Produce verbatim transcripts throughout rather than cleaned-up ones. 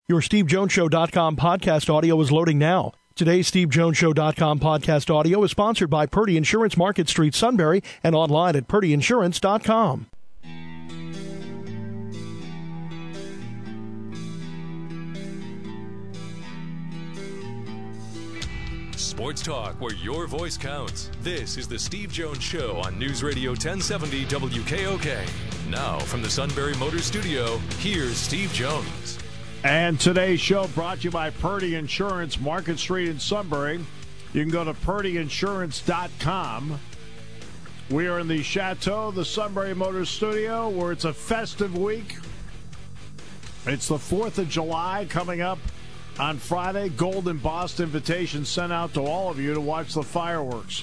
Your Steve Jones Show dot com podcast audio is loading now. Today's Steve Jones Show dot com podcast audio is sponsored by Purdy Insurance, Market Street, Sunbury, and online at Purdy Insurance dot com. Sports talk where your voice counts. This is the Steve Jones Show on News Radio ten seventy W K O K. Now, from the Sunbury Motors Studio, here's Steve Jones. And today's show brought to you by Purdy Insurance, Market Street in Sunbury. You can go to Purdy Insurance dot com. We are in the Chateau, the Sunbury Motors Studio, where it's a festive week. It's the fourth of July coming up on Friday. Golden Boss invitation sent out to all of you to watch the fireworks.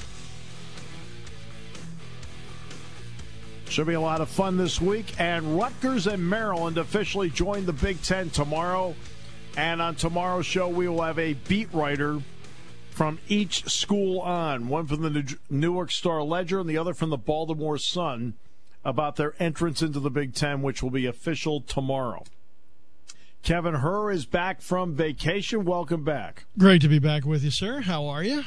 Should be a lot of fun this week. And Rutgers and Maryland officially join the Big Ten tomorrow. And on tomorrow's show, we will have a beat writer from each school on. One from the Newark Star-Ledger and the other from the Baltimore Sun about their entrance into the Big Ten, which will be official tomorrow. Kevin Herr is back from vacation. Welcome back. Great to be back with you, sir. How are you?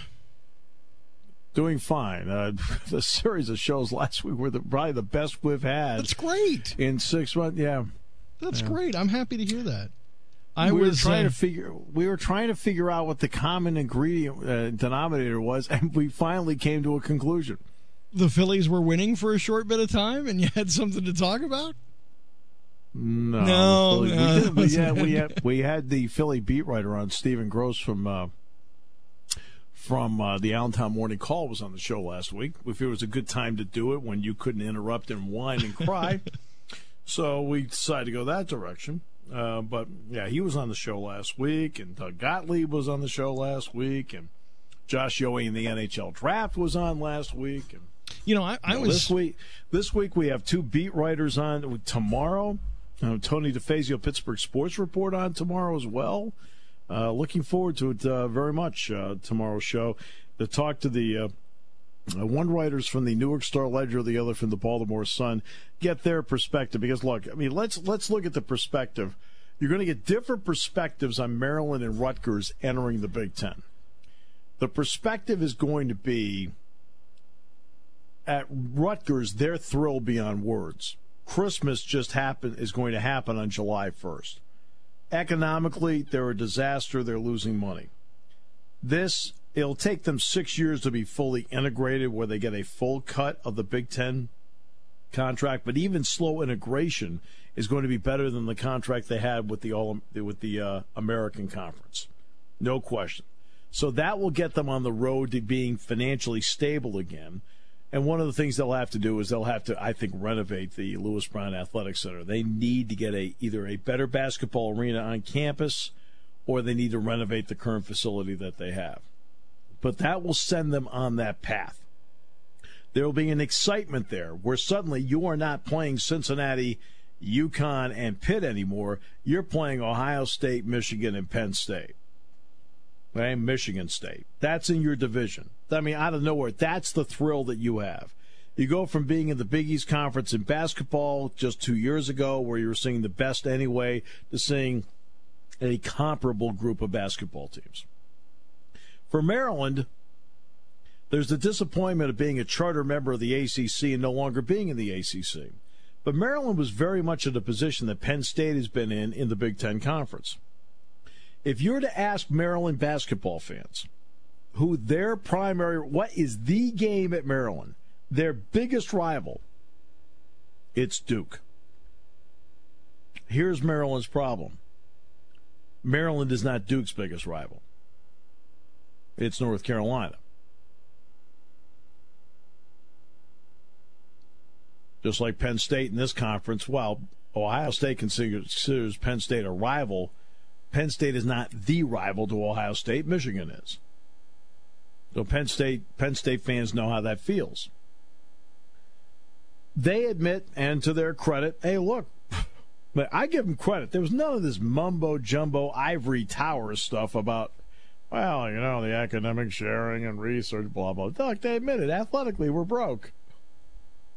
Doing fine. Uh, the series of shows last week were the, probably the best we've had. That's great. In six months, yeah. That's yeah. great. I'm happy to hear that. I we was were trying uh, to figure. We were trying to figure out what the common ingredient uh, denominator was, and we finally came to a conclusion. The Phillies were winning for a short bit of time, and you had something to talk about. No, no, we, no did, we, had, we had we had the Philly beat writer on, Stephen Gross from. Uh, From uh, the Allentown Morning Call was on the show last week. We figured it was a good time to do it when you couldn't interrupt and whine and cry. So we decided to go that direction. Uh, but, yeah, he was on the show last week, and Doug Gottlieb was on the show last week, and Josh Yohe in the N H L Draft was on last week. And, you know, I, I you know, was... This week, this week we have two beat writers on tomorrow. Uh, Tony DeFazio, Pittsburgh Sports Report on tomorrow as well. Uh, looking forward to it uh, very much, uh, tomorrow's show, to talk to the uh, uh, one writers from the Newark Star-Ledger, the other from the Baltimore Sun, get their perspective. Because, look, I mean, let's let's look at the perspective. You're going to get different perspectives on Maryland and Rutgers entering the Big Ten. The perspective is going to be, at Rutgers, they're thrilled beyond words. Christmas just happen is going to happen on July first. Economically, they're a disaster. They're losing money. This, it'll take them six years to be fully integrated where they get a full cut of the Big Ten contract, but even slow integration is going to be better than the contract they had with the all with the uh, American Conference. No question. So that will get them on the road to being financially stable again. And one of the things they'll have to do is they'll have to, I think, renovate the Lewis Brown Athletic Center. They need to get a either a better basketball arena on campus or they need to renovate the current facility that they have. But that will send them on that path. There will be an excitement there where suddenly you are not playing Cincinnati, UConn, and Pitt anymore. You're playing Ohio State, Michigan, and Penn State. Okay, Michigan State. That's in your division. I mean, out of nowhere, that's the thrill that you have. You go from being in the Big East Conference in basketball just two years ago, where you were seeing the best anyway, to seeing a comparable group of basketball teams. For Maryland, there's the disappointment of being a charter member of the A C C and no longer being in the A C C. But Maryland was very much in the position that Penn State has been in in the Big Ten Conference. If you were to ask Maryland basketball fans who their primary, what is the game at Maryland, their biggest rival, it's Duke. Here's Maryland's problem. Maryland is not Duke's biggest rival. It's North Carolina. Just like Penn State in this conference, while Ohio State considers Penn State a rival, Penn State is not the rival to Ohio State. Michigan is. So Penn State, Penn State fans know how that feels. They admit, and to their credit, hey, look, but I give them credit. There was none of this mumbo-jumbo ivory tower stuff about, well, you know, the academic sharing and research, blah, blah. Look, they admit it. Athletically, we're broke.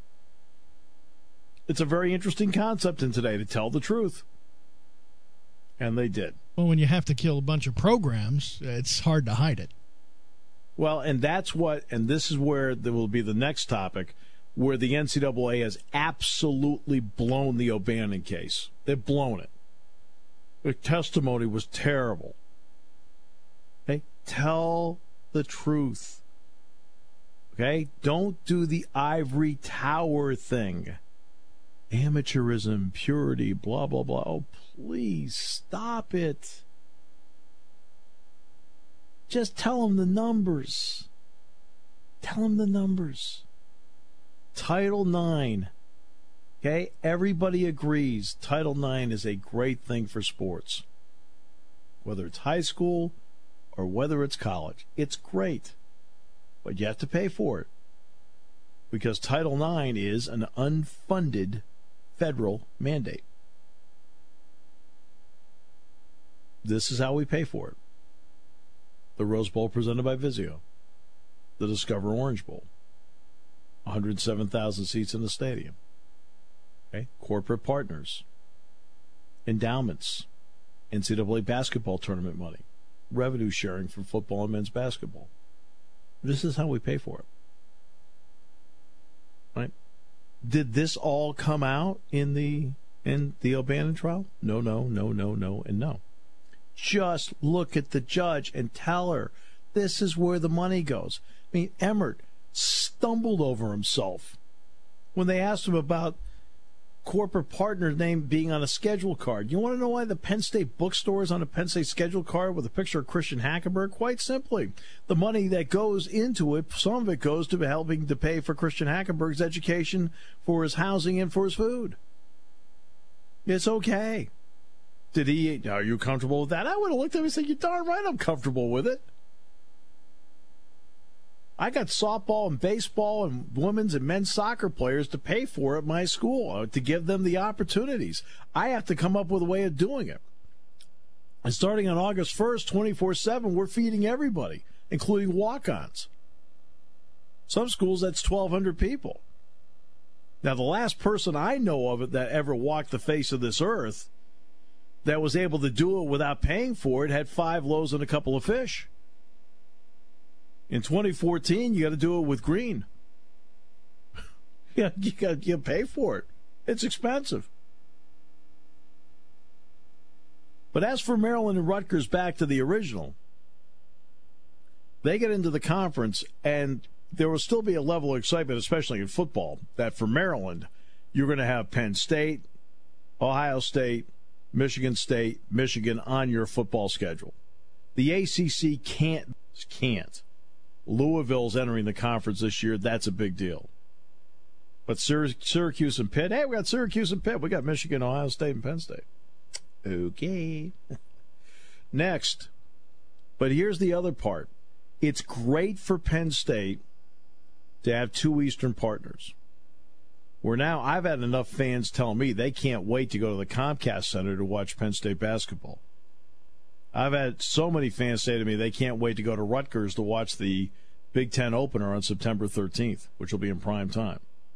It's a very interesting concept in today, to tell the truth. And they did. Well, when you have to kill a bunch of programs, it's hard to hide it. Well, and that's what, and this is where there will be the next topic, where the N C double A has absolutely blown the O'Bannon case. They've blown it. The testimony was terrible. Okay? Tell the truth. Okay? Don't do the ivory tower thing. Amateurism, purity, blah, blah, blah. Oh, please stop it. Just tell them the numbers. Tell them the numbers. Title nine. Okay? Everybody agrees Title nine is a great thing for sports. Whether it's high school or whether it's college. It's great. But you have to pay for it. Because Title nine is an unfunded federal mandate. This is how we pay for it. The Rose Bowl presented by Vizio. The Discover Orange Bowl. one hundred seven thousand seats in the stadium. Okay? Corporate partners. Endowments. N C double A basketball tournament money. Revenue sharing for football and men's basketball. This is how we pay for it. Right? Did this all come out in the in the O'Bannon trial? No, no, no, no, no, and no. Just look at the judge and tell her this is where the money goes. I mean, Emmert stumbled over himself when they asked him about corporate partner's name being on a schedule card. You want to know why the Penn State bookstore is on a Penn State schedule card with a picture of Christian Hackenberg? Quite simply, the money that goes into it, some of it goes to helping to pay for Christian Hackenberg's education, for his housing, and for his food. It's okay. Did he? Are you comfortable with that? I would have looked at him and said, "You're darn right, I'm comfortable with it." I got softball and baseball and women's and men's soccer players to pay for at my school, to give them the opportunities. I have to come up with a way of doing it. And starting on August first, twenty-four seven, we're feeding everybody, including walk-ons. Some schools, that's twelve hundred people. Now, the last person I know of it that ever walked the face of this earth that was able to do it without paying for it had five loaves and a couple of fish. In twenty fourteen, you got to do it with green. Yeah, you got to pay for it. It's expensive. But as for Maryland and Rutgers, back to the original, they get into the conference, and there will still be a level of excitement, especially in football, that for Maryland, you're going to have Penn State, Ohio State, Michigan State, Michigan on your football schedule. The A C C can't, can't. Louisville's entering the conference this year. That's a big deal. But Syracuse and Pitt, hey, we got Syracuse and Pitt. We got Michigan, Ohio State, and Penn State. Okay. Next. But here's the other part. It's great for Penn State to have two Eastern partners. Where now I've had enough fans tell me they can't wait to go to the Comcast Center to watch Penn State basketball. I've had so many fans say to me they can't wait to go to Rutgers to watch the Big Ten opener on September thirteenth, which will be in prime time.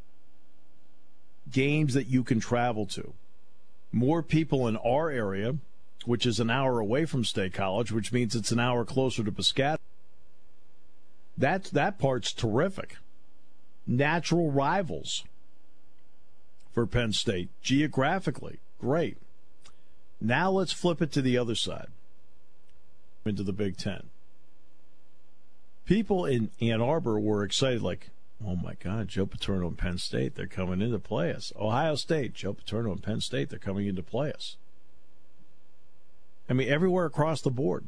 Games that you can travel to. More people in our area, which is an hour away from State College, which means it's an hour closer to Piscataway. That, that part's terrific. Natural rivals for Penn State, geographically. Great. Now let's flip it to the other side. Into the Big Ten. People in Ann Arbor were excited, like, oh my God, Joe Paterno and Penn State, they're coming in to play us. Ohio State, Joe Paterno and Penn State, they're coming in to play us. I mean, everywhere across the board.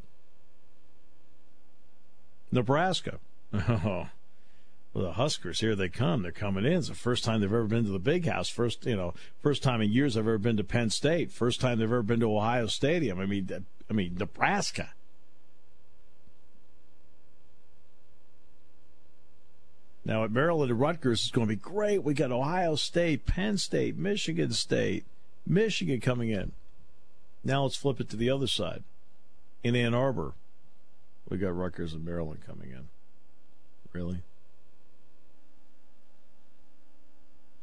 Nebraska. Oh, well, the Huskers, here they come. They're coming in. It's the first time they've ever been to the Big House. First, you know, first time in years I've ever been to Penn State. First time they've ever been to Ohio Stadium. I mean, I mean, Nebraska. Now, at Maryland and Rutgers, it's going to be great. We got Ohio State, Penn State, Michigan State, Michigan coming in. Now let's flip it to the other side. In Ann Arbor, we got Rutgers and Maryland coming in. Really?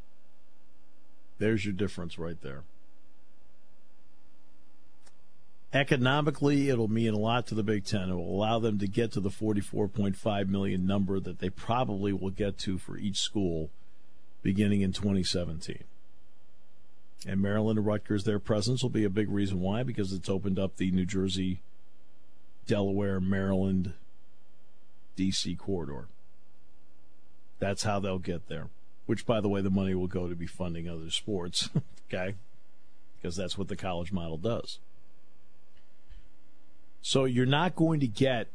There's your difference right there. Economically, it'll mean a lot to the Big Ten. It will allow them to get to the forty-four point five million number that they probably will get to for each school beginning in twenty seventeen. And Maryland and Rutgers, their presence will be a big reason why, because it's opened up the New Jersey, Delaware, Maryland, D C corridor. That's how they'll get there, which, by the way, the money will go to be funding other sports, okay? Because that's what the college model does. So you're not going to get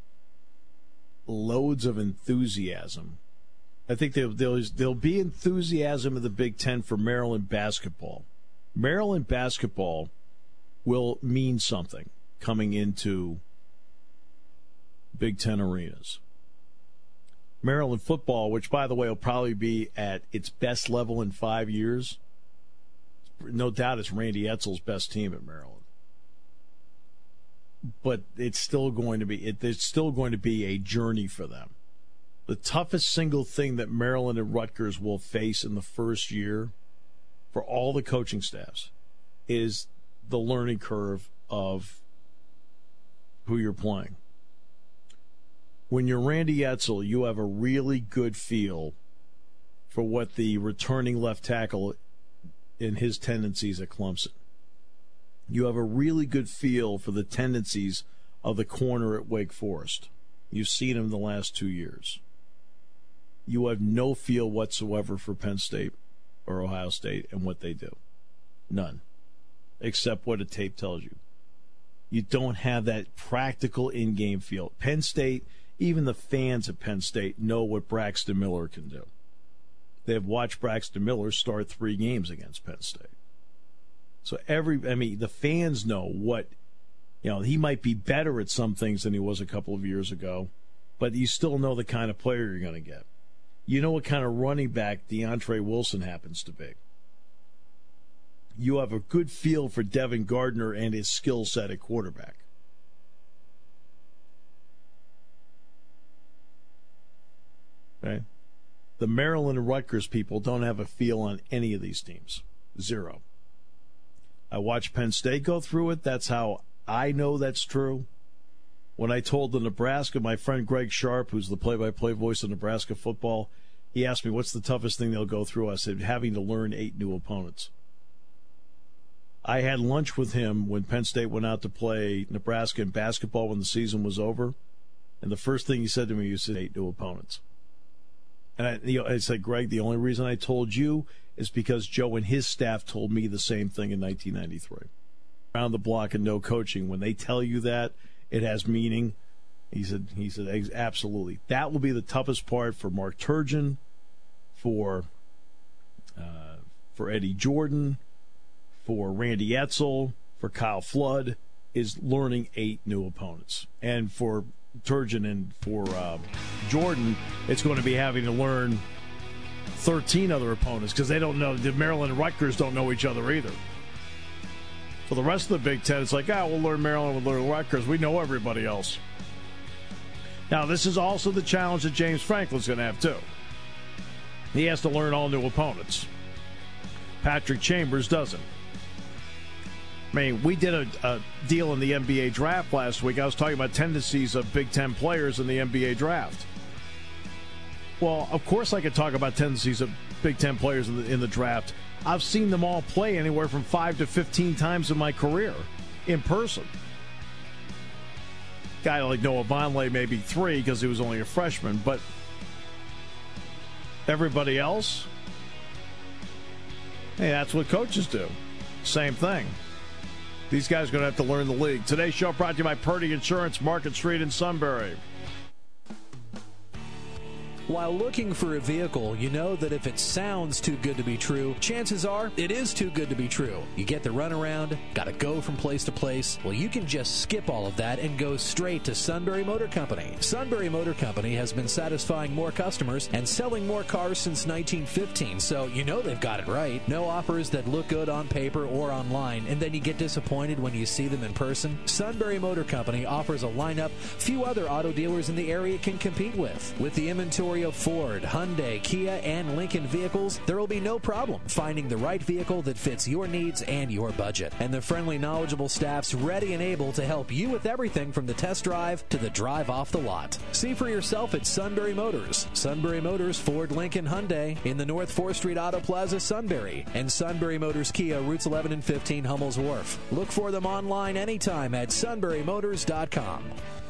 loads of enthusiasm. I think there'll, there'll, there'll be enthusiasm in the Big Ten for Maryland basketball. Maryland basketball will mean something coming into Big Ten arenas. Maryland football, which, by the way, will probably be at its best level in five years. No doubt it's Randy Edsall's best team at Maryland. But it's still going to be it, it's still going to be a journey for them. The toughest single thing that Maryland and Rutgers will face in the first year for all the coaching staffs is the learning curve of who you're playing. When you're Randy Edsall, you have a really good feel for what the returning left tackle in his tendencies at Clemson. You have a really good feel for the tendencies of the corner at Wake Forest. You've seen him the last two years. You have no feel whatsoever for Penn State or Ohio State and what they do. None. Except what a tape tells you. You don't have that practical in-game feel. Penn State, even the fans at Penn State know what Braxton Miller can do. They have watched Braxton Miller start three games against Penn State. So every, I mean, the fans know what, you know, he might be better at some things than he was a couple of years ago, but you still know the kind of player you're going to get. You know what kind of running back DeAndre Wilson happens to be. You have a good feel for Devin Gardner and his skill set at quarterback. Okay? The Maryland and Rutgers people don't have a feel on any of these teams. Zero. I watched Penn State go through it. That's how I know that's true. When I told the Nebraska, my friend Greg Sharp, who's the play-by-play voice of Nebraska football, he asked me, what's the toughest thing they'll go through? I said, having to learn eight new opponents. I had lunch with him when Penn State went out to play Nebraska in basketball when the season was over. And the first thing he said to me, he said, eight new opponents. And I, you know, I said, Greg, the only reason I told you is because Joe and his staff told me the same thing in nineteen ninety-three. Around the block and no coaching. When they tell you that, it has meaning. He said, he said, absolutely. That will be the toughest part for Mark Turgeon, for uh, for Eddie Jordan, for Randy Edsall, for Kyle Flood, is learning eight new opponents. And for Turgeon and for uh, Jordan, it's going to be having to learn thirteen other opponents because they don't know. The Maryland and Rutgers don't know each other either. For the rest of the Big Ten, it's like, ah, oh, we'll learn Maryland, we'll learn Rutgers. We know everybody else. Now, this is also the challenge that James Franklin's going to have, too. He has to learn all new opponents. Patrick Chambers doesn't. I mean, we did a, a deal in the N B A draft last week. I was talking about tendencies of Big Ten players in the N B A draft. Well, of course I could talk about tendencies of Big Ten players in the, in the draft. I've seen them all play anywhere from five to fifteen times in my career in person. Guy like Noah Vonleh, maybe three because he was only a freshman, but everybody else, hey, that's what coaches do. Same thing. These guys are going to have to learn the league. Today's show brought to you by Purdy Insurance, Market Street in Sunbury. While looking for a vehicle, you know that if it sounds too good to be true, chances are it is too good to be true. You get the runaround, got to go from place to place. Well, you can just skip all of that and go straight to Sunbury Motor Company. Sunbury Motor Company has been satisfying more customers and selling more cars since nineteen fifteen, so you know they've got it right. No offers that look good on paper or online, and then you get disappointed when you see them in person. Sunbury Motor Company offers a lineup few other auto dealers in the area can compete with. With the inventory inventory of Ford, Hyundai, Kia, and Lincoln vehicles, there will be no problem finding the right vehicle that fits your needs and your budget. And the friendly, knowledgeable staff's ready and able to help you with everything from the test drive to the drive off the lot. See for yourself at Sunbury Motors. Sunbury Motors, Ford, Lincoln, Hyundai in the North fourth Street Auto Plaza, Sunbury, and Sunbury Motors Kia, routes eleven and fifteen, Hummel's Wharf. Look for them online anytime at sunbury motors dot com.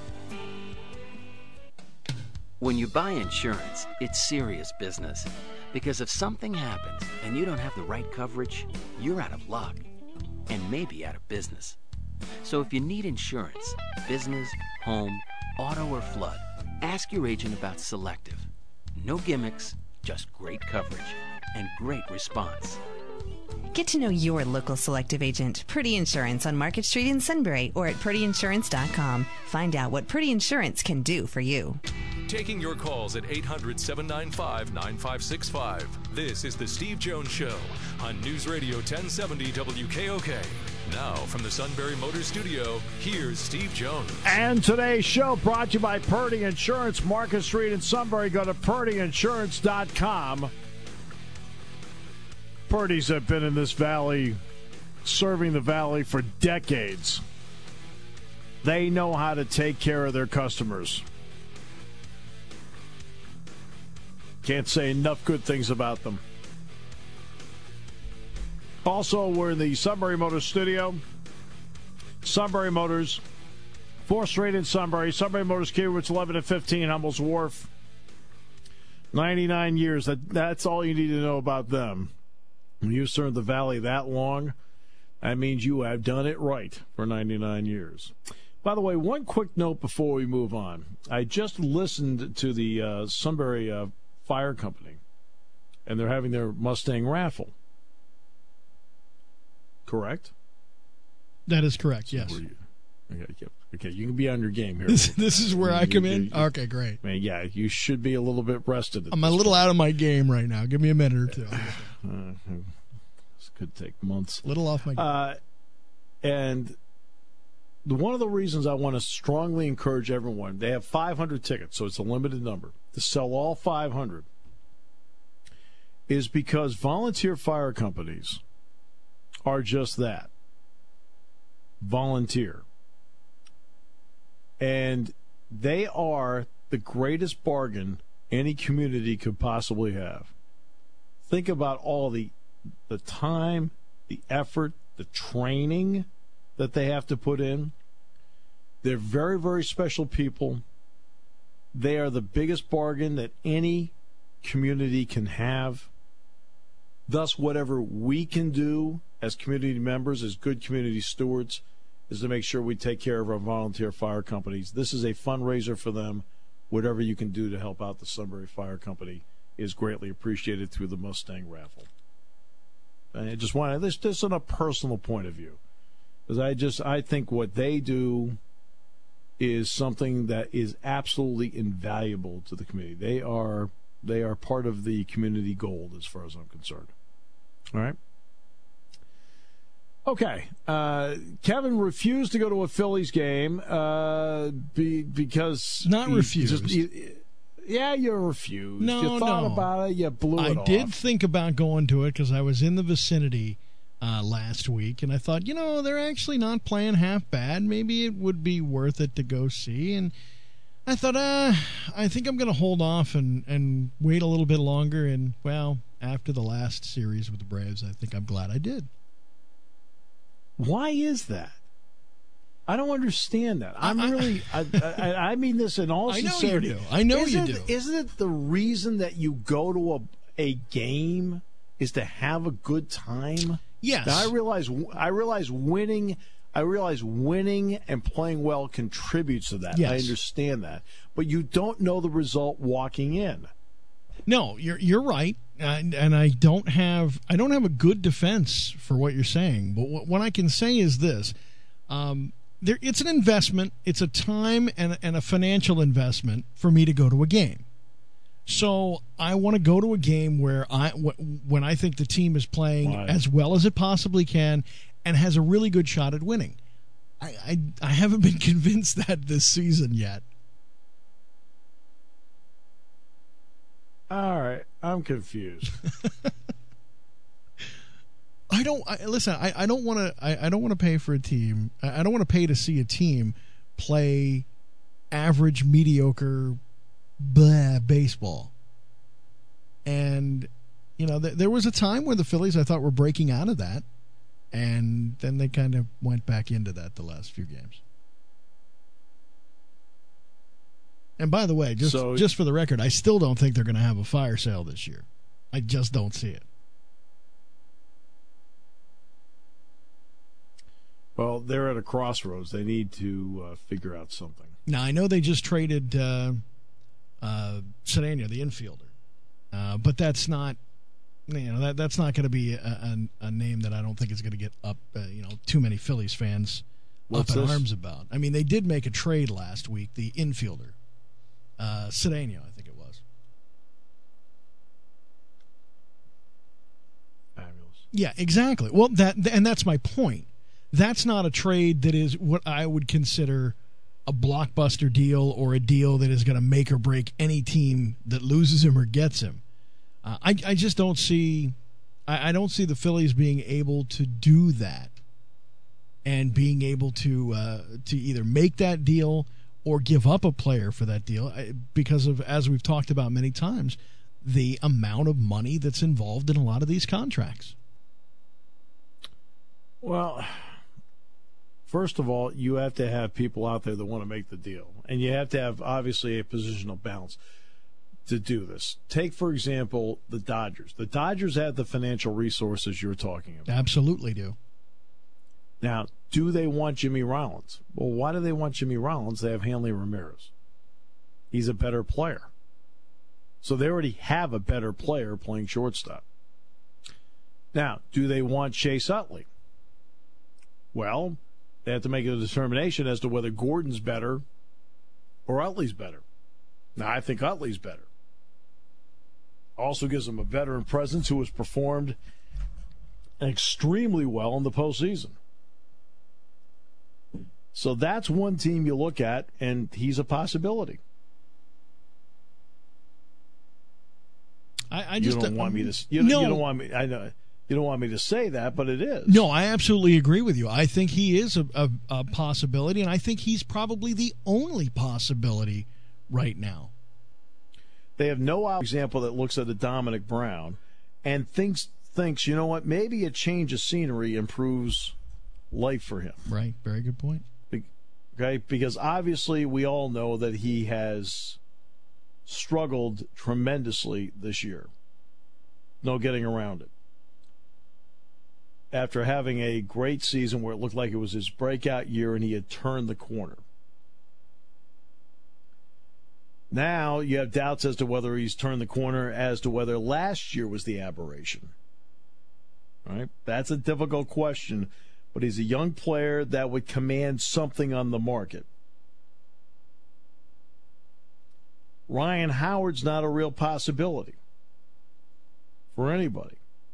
When you buy insurance, it's serious business. Because if something happens and you don't have the right coverage, you're out of luck and maybe out of business. So if you need insurance, business, home, auto, or flood, ask your agent about Selective. No gimmicks, just great coverage and great response. Get to know your local Selective agent, Purdy Insurance, on Market Street in Sunbury or at purdy insurance dot com. Find out what Purdy Insurance can do for you. Taking your calls at eight hundred, seven nine five, nine five six five. This is The Steve Jones Show on News Radio ten seventy W K O K. Now, from the Sunbury Motors Studio, here's Steve Jones. And today's show brought to you by Purdy Insurance, Market Street in Sunbury. Go to purdy insurance dot com. Purdy's have been in this valley, serving the valley for decades. They know how to take care of their customers. Can't say enough good things about them. Also, we're in the Sunbury Motors studio. Sunbury Motors, fourth Street in Sunbury. Sunbury Motors Kia, routes eleven and fifteen, Hummel's Wharf. ninety-nine years. That, that's all you need to know about them. When you serve the valley that long, that means you have done it right for ninety-nine years. By the way, one quick note before we move on. I just listened to the uh, Sunbury uh, Fire Company, and they're having their Mustang raffle. Correct? That is correct, yes. You, okay, okay, you can be on your game here. This, this is where I come in? You, okay, great. Man, yeah, you should be a little bit rested. I'm a little point. out of my game right now. Give me a minute or two. Uh, this could take months. A little off my game. Uh, and the, one of the reasons I want to strongly encourage everyone, they have five hundred tickets, so it's a limited number, to sell all five hundred, is because volunteer fire companies are just that. Volunteer. And they are the greatest bargain any community could possibly have. Think about all the the time, the effort, the training that they have to put in. They're very, very special people. They are the biggest bargain that any community can have. Thus, whatever we can do as community members, as good community stewards, is to make sure we take care of our volunteer fire companies. This is a fundraiser for them. Whatever you can do to help out the Sunbury Fire Company is greatly appreciated through the Mustang raffle. And I just want to, this just on a personal point of view, because I just, I think what they do is something that is absolutely invaluable to the community. They are, they are part of the community gold as far as I'm concerned. All right. Okay. Uh, Kevin refused to go to a Phillies game uh, be, because... Not he refused. Just, he, yeah, you refused. No, you thought no. about it. You blew it I off. did think about going to it because I was in the vicinity uh, last week, and I thought, you know, they're actually not playing half bad. Maybe it would be worth it to go see. And I thought, uh, I think I'm going to hold off and, and wait a little bit longer. And, well, after the last series with the Braves, I think I'm glad I did. Why is that? I don't understand that. I'm I, really, I, I, I mean this in all I know sincerity. you do. I know isn't, you do. Isn't it the reason that you go to a, a game is to have a good time? Yes. Now, I realize, I realize winning, I realize winning and playing well contributes to that. Yes. I understand that, but you don't know the result walking in. No, you're you're right, and, and I don't have I don't have a good defense for what you're saying. But what, what I can say is this: um, there, it's an investment, it's a time and and a financial investment for me to go to a game. So I want to go to a game where I when I think the team is playing Why? as well as it possibly can and has a really good shot at winning. I I, I haven't been convinced that this season yet. All right, I'm confused. I don't I, listen. I, I don't want to. I, I don't want to pay for a team. I, I don't want to pay to see a team play average, mediocre, blah baseball. And you know, th- there was a time where the Phillies, I thought, were breaking out of that, and then they kind of went back into that the last few games. And by the way, just so, just for the record, I still don't think they're going to have a fire sale this year. I just don't see it. Well, they're at a crossroads. They need to uh, figure out something. Now, I know they just traded uh, uh, Cedeno, the infielder, uh, but that's not, you know, that that's not going to be a, a, a name that I don't think is going to get up, uh, you know, too many Phillies fans What's up in this? arms about. I mean, they did make a trade last week, the infielder, uh, Cedeno, I think it was. Fabulous. Yeah, exactly. Well, that and that's my point. That's not a trade that is what I would consider a blockbuster deal or a deal that is going to make or break any team that loses him or gets him. Uh, I, I just don't see, I, I don't see the Phillies being able to do that and being able to uh, to either make that deal or give up a player for that deal because of, as we've talked about many times, the amount of money that's involved in a lot of these contracts. Well, first of all, you have to have people out there that want to make the deal. And you have to have, obviously, a positional balance to do this. Take, for example, the Dodgers. The Dodgers have the financial resources you're talking about. Absolutely do. Now, do they want Jimmy Rollins? Well, why do they want Jimmy Rollins? They have Hanley Ramirez. He's a better player. So they already have a better player playing shortstop. Now, do they want Chase Utley? Well, they have to make a determination as to whether Gordon's better or Utley's better. Now, I think Utley's better. Also gives them a veteran presence who has performed extremely well in the postseason. So that's one team you look at, and he's a possibility. I, I just you don't want me to. You, no. you don't want me. I know. You don't want me to say that, but it is. No, I absolutely agree with you. I think he is a, a, a possibility, and I think he's probably the only possibility right now. They have no example that looks at a Dominic Brown and thinks thinks you know what, maybe a change of scenery improves life for him. Right. Very good point. Okay, because obviously we all know that he has struggled tremendously this year. No getting around it. After having a great season where it looked like it was his breakout year and he had turned the corner. Now you have doubts as to whether he's turned the corner, as to whether last year was the aberration. All right? That's a difficult question, but he's a young player that would command something on the market. Ryan Howard's not a real possibility for anybody.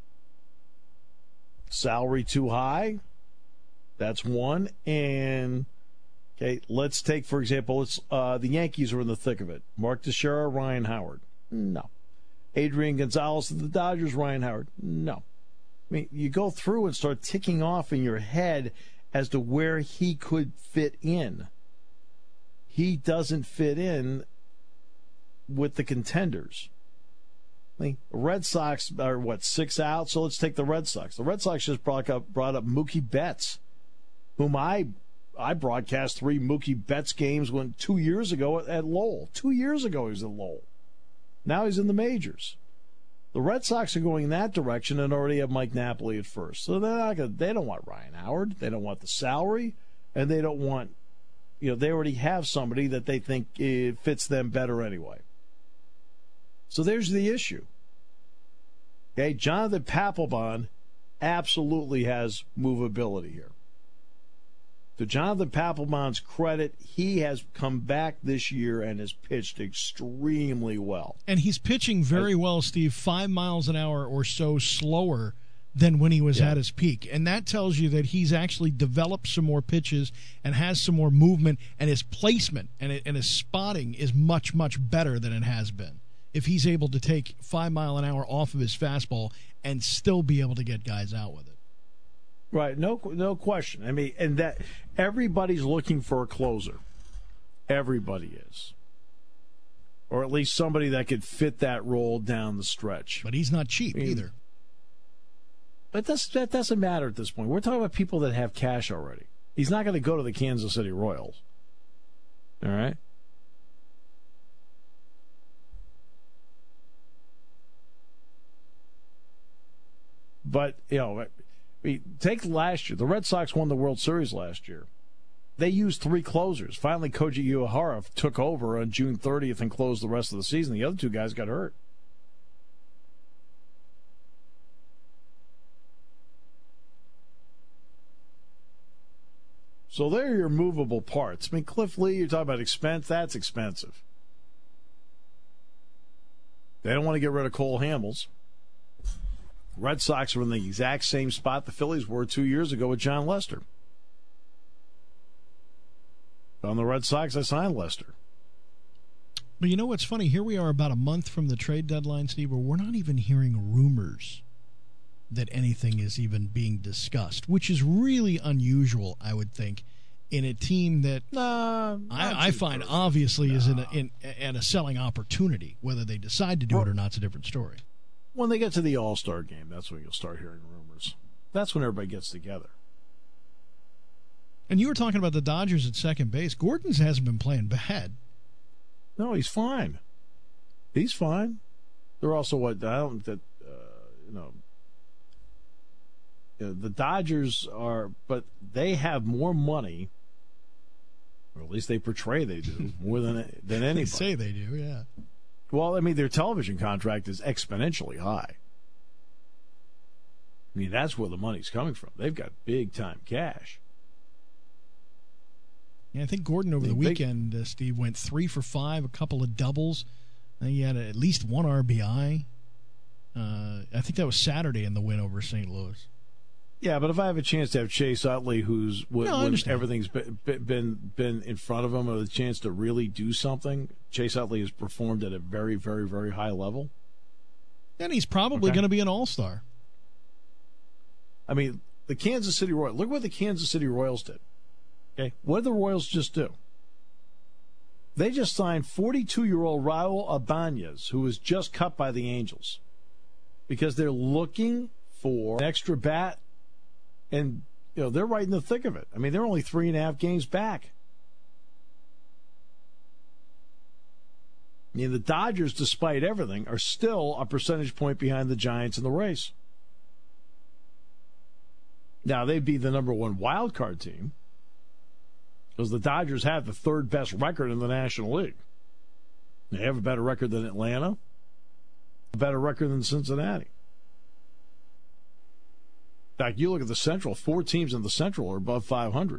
Salary too high? That's one. And, okay, let's take, for example, it's uh, the Yankees are in the thick of it. Mark Teixeira, Ryan Howard? No. Adrian Gonzalez of the Dodgers, Ryan Howard? No. I mean, you go through and start ticking off in your head as to where he could fit in. He doesn't fit in with the contenders. I mean, the Red Sox are, what, six out? So let's take the Red Sox. The Red Sox just brought up, brought up Mookie Betts, whom I I broadcast three Mookie Betts games when two years ago at, at Lowell. Two years ago he was at Lowell. Now he's in the majors. The Red Sox are going in that direction and already have Mike Napoli at first. So they're not gonna, they don't want Ryan Howard. They don't want the salary, and they don't want, you know, they already have somebody that they think it fits them better anyway. So there's the issue. Okay, Jonathan Papelbon absolutely has movability here. To Jonathan Papelbon's credit, he has come back this year and has pitched extremely well. And he's pitching very well, Steve, five miles an hour or so slower than when he was yeah. at his peak. And that tells you that he's actually developed some more pitches and has some more movement, and his placement and, and his spotting is much, much better than it has been. if he's able to take five mile an hour off of his fastball and still be able to get guys out with it. Right, no, no question. I mean, and that everybody's looking for a closer. Everybody is, or at least somebody that could fit that role down the stretch. But he's not cheap I mean, either. But that's, that doesn't matter at this point. We're talking about people that have cash already. He's not going to go to the Kansas City Royals. All right? But, you know, I mean, take last year. The Red Sox won the World Series last year. They used three closers. Finally, Koji Uehara took over on June thirtieth and closed the rest of the season. The other two guys got hurt. So there are your movable parts. I mean, Cliff Lee, you're talking about expense. That's expensive. They don't want to get rid of Cole Hamels. Red Sox are in the exact same spot the Phillies were two years ago with John Lester. On the Red Sox, I signed Lester. But you know what's funny? Here we are about a month from the trade deadline, Steve, where we're not even hearing rumors that anything is even being discussed, which is really unusual, I would think, in a team that nah, I, I find early. obviously nah. is in a, in, in a selling opportunity. Whether they decide to do well, it or not is a different story. When they get to the All-Star game, that's when you'll start hearing rumors. That's when everybody gets together. And you were talking about the Dodgers at second base. Gordon's hasn't been playing bad. No, he's fine. He's fine. They're also what I don't that uh, you know. You know, the Dodgers are, but they have more money, or at least they portray they do more than than anybody. They say they do, yeah. Well, I mean, their television contract is exponentially high. I mean, that's where the money's coming from. They've got big time cash. Yeah, I think Gordon over the Big- weekend, uh, Steve, went three for five, a couple of doubles. I think he had at least one R B I. Uh, I think that was Saturday in the win over Saint Louis. Yeah, but if I have a chance to have Chase Utley, who's when, No, I when understand. everything's been, been been in front of him, or the chance to really do something, Chase Utley has performed at a very, very, very high level. And he's probably Okay. going to be an all-star. I mean, the Kansas City Royals. Look what the Kansas City Royals did. Okay, what did the Royals just do? They just signed forty-two-year-old Raul Ibanez, who was just cut by the Angels, because they're looking for an extra bat. And, you know, they're right in the thick of it. I mean, they're only three and a half games back. I mean, the Dodgers, despite everything, are still a percentage point behind the Giants in the race. Now, they'd be the number one wild card team, because the Dodgers have the third best record in the National League. They have a better record than Atlanta, a better record than Cincinnati. In fact, you look at the Central, four teams in the Central are above five hundred.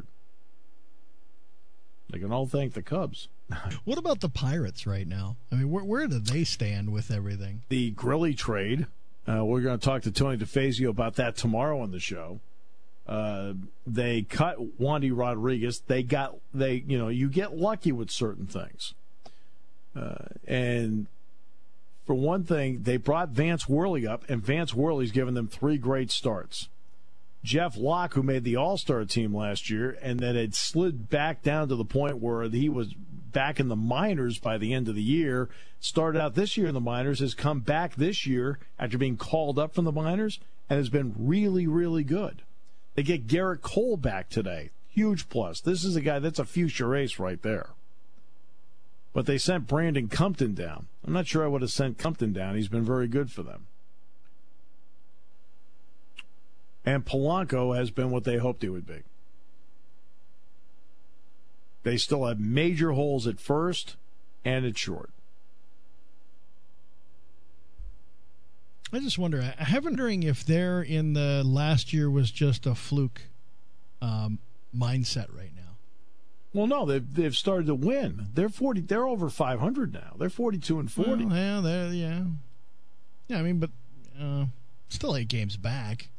They can all thank the Cubs. What about the Pirates right now? I mean, where, where do they stand with everything? The Grilly trade, uh, we're going to talk to Tony DeFazio about that tomorrow on the show. Uh, they cut Wandy Rodriguez. They got, they, you know, you get lucky with certain things. Uh, and for one thing, they brought Vance Worley up, and Vance Worley's given them three great starts. Jeff Locke, who made the All-Star team last year and then had slid back down to the point where he was back in the minors by the end of the year, started out this year in the minors, has come back this year after being called up from the minors, and has been really, really good. They get Garrett Cole back today. Huge plus. This is a guy that's a future ace right there. But they sent Brandon Compton down. I'm not sure I would have sent Compton down. He's been very good for them. And Polanco has been what they hoped he would be. They still have major holes at first and at short. I just wonder, I have wondering if they're in the last year was just a fluke um, mindset right now. Well, no, they've they've started to win. They're forty. They're over five hundred now. They're forty-two and forty. Well, yeah, they're, yeah, yeah. I mean, but uh, still eight games back.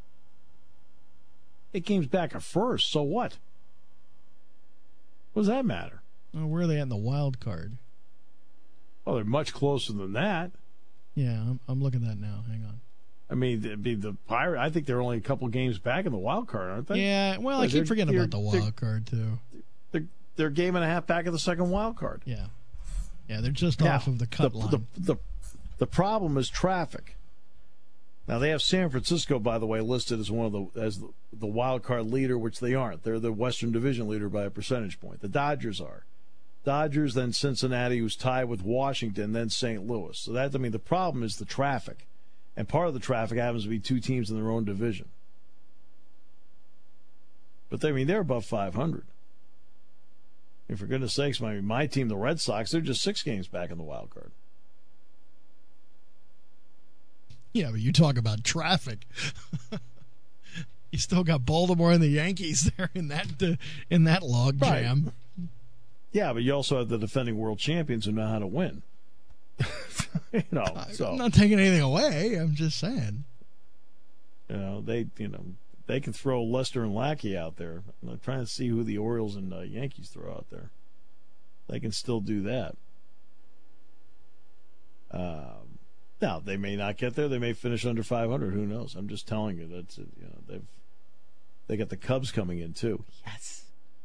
Eight games back at first. So what? What does that matter? Well, where are they at in the wild card? Well, they're much closer than that. Yeah, I'm, I'm looking at that now. Hang on. I mean, the, the Pirate. I think they're only a couple games back in the wild card, aren't they? Yeah, well, I keep forgetting about the wild card, too. They're, they're a game and a half back of the second wild card. Yeah. Yeah, they're just now, off of the cut the, line. The, the, the problem is traffic. Now, they have San Francisco, by the way, listed as one of the as the, the wild card leader, which they aren't. They're the Western Division leader by a percentage point. The Dodgers are. Dodgers, then Cincinnati, who's tied with Washington, then Saint Louis. So that, I mean, the problem is the traffic. And part of the traffic happens to be two teams in their own division. But, they, I mean, they're above five hundred. And for goodness sakes, my, my team, the Red Sox, they're just six games back in the wild card. Yeah, but you talk about traffic. You still got Baltimore and the Yankees there in that uh, in that log right. jam. Yeah, but you also have the defending world champions who know how to win. you know, so I'm not taking anything away. I'm just saying. You know, they you know they can throw Lester and Lackey out there. I'm trying to see who the Orioles and uh, Yankees throw out there. They can still do that. Um, now they may not get there. They may finish under five hundred. Who knows? I'm just telling you that you know they've they got the Cubs coming in too. Yes.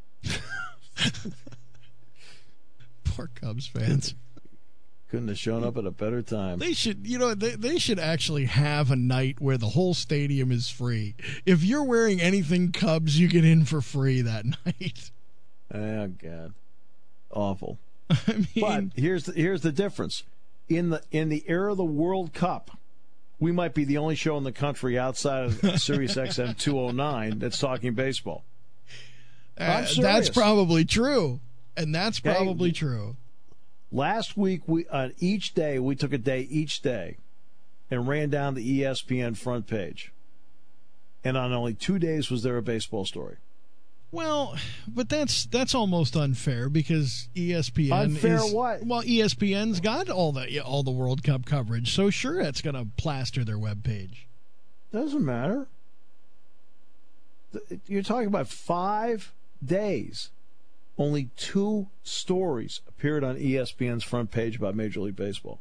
Poor Cubs fans. Couldn't have shown up at a better time. They should, you know, they, they should actually have a night where the whole stadium is free. If you're wearing anything Cubs, you get in for free that night. Oh, God. Awful. I mean, but here's the, here's the difference. In the in the era of the World Cup, we might be the only show in the country outside of Sirius X M two oh nine that's talking baseball. Uh, that's probably true. And that's probably okay. true. Last week, we on each day, we took a day each day and ran down the E S P N front page. And on only two days was there a baseball story. Well, but that's that's almost unfair because E S P N unfair is, what? Well, E S P N's got all the all the World Cup coverage, so sure, it's going to plaster their webpage. Doesn't matter. You're talking about five days. Only two stories appeared on E S P N's front page about Major League Baseball.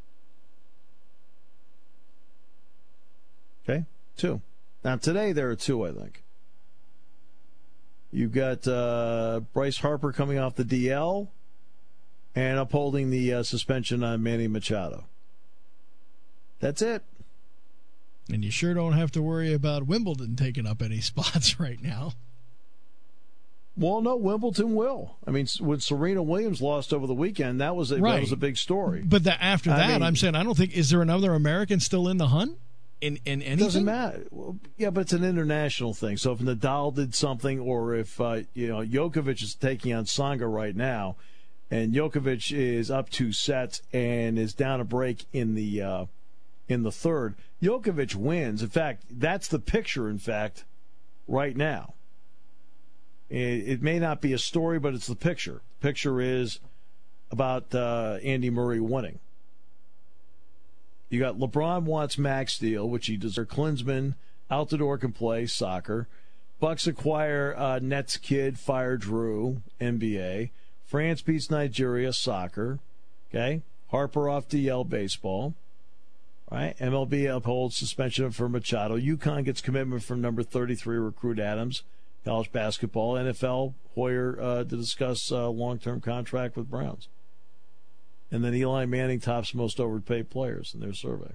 Okay? Two. Now, today there are two, I think. You've got uh, Bryce Harper coming off the D L and upholding the uh, suspension on Manny Machado. That's it. And you sure don't have to worry about Wimbledon taking up any spots right now. Well, no, Wimbledon will. I mean, when Serena Williams lost over the weekend, that was a, right. that was a big story. But the, after that, I mean, I'm saying I don't think, is there another American still in the hunt? In, in anything? Doesn't matter. Well, yeah, but it's an international thing. So if Nadal did something, or if uh, you know Djokovic is taking on Tsonga right now, and Djokovic is up two sets and is down a break in the uh, in the third, Djokovic wins. In fact, that's the picture. In fact, right now. It may not be a story, but it's the picture. The picture is about uh, Andy Murray winning. You got LeBron wants max deal, which he deserves. Klinsman out the door can play soccer. Bucks acquire uh, Nets kid, fire Drew, N B A. France beats Nigeria, soccer. Okay, Harper off D L, baseball. All right, M L B upholds suspension for Machado. UConn gets commitment from number thirty-three recruit Adams. College basketball, N F L, Hoyer uh, to discuss uh, long-term contract with Browns. And then Eli Manning tops most overpaid players in their survey.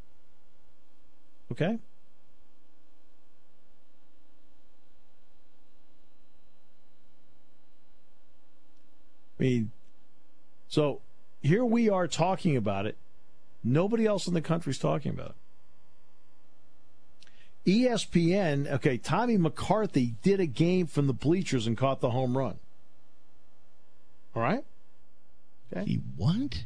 Okay? I mean, so here we are talking about it. Nobody else in the country is talking about it. E S P N, okay, Tommy McCarthy did a game from the bleachers and caught the home run. All right? Okay. He what?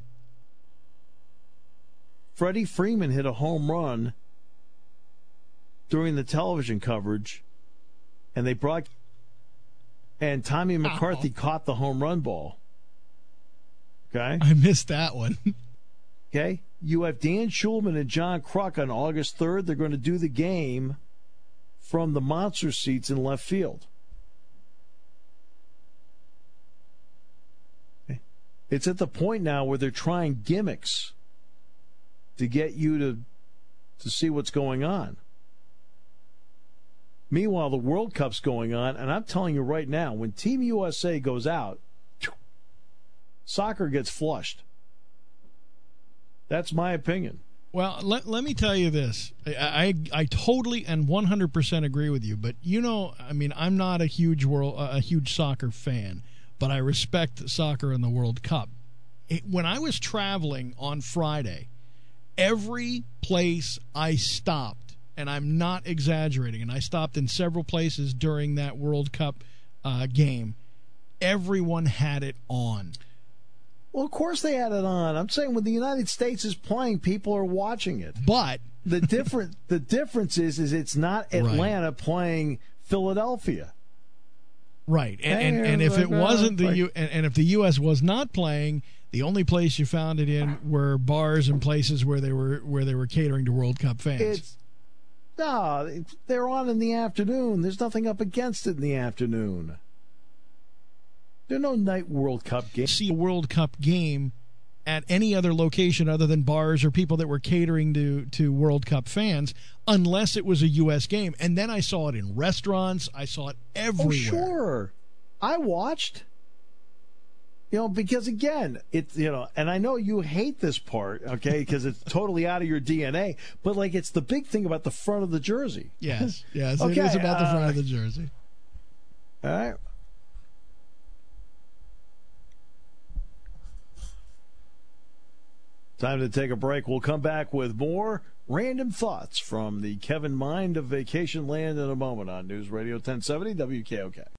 Freddie Freeman hit a home run during the television coverage, and they brought, and Tommy McCarthy oh. caught the home run ball. Okay? I missed that one. Okay? You have Dan Schulman and John Kruk on August third. They're going to do the game from the monster seats in left field. Okay. It's at the point now where they're trying gimmicks to get you to to see what's going on. Meanwhile, the World Cup's going on, and I'm telling you right now, when Team U S A goes out, soccer gets flushed. That's my opinion. Well, let, let me tell you this. I, I I totally and one hundred percent agree with you, but you know, I mean, I'm not a huge world a huge soccer fan, but I respect soccer and the World Cup. It, when I was traveling on Friday, every place I stopped, and I'm not exaggerating, and I stopped in several places during that World Cup uh, game, everyone had it on. Well, of course they had it on. I'm saying when the United States is playing, people are watching it. But the different the difference is is it's not Atlanta right. playing Philadelphia. Right. And and, and if it wasn't the U, and, and if the U S was not playing, the only place you found it in were bars and places where they were where they were catering to World Cup fans. It's no, they're on in the afternoon. There's nothing up against it in the afternoon. There are no night World Cup games. See a World Cup game at any other location other than bars or people that were catering to, to World Cup fans, unless it was a U S game. And then I saw it in restaurants. I saw it everywhere. Oh, sure. I watched. You know, because again, it's, you know, and I know you hate this part, okay, because it's totally out of your D N A, but like it's the big thing about the front of the jersey. Yes, yes, okay, it is about the front uh, of the jersey. All right. Time to take a break. We'll come back with more random thoughts from the Kevin Mind of Vacation Land in a moment on News Radio ten seventy W K O K.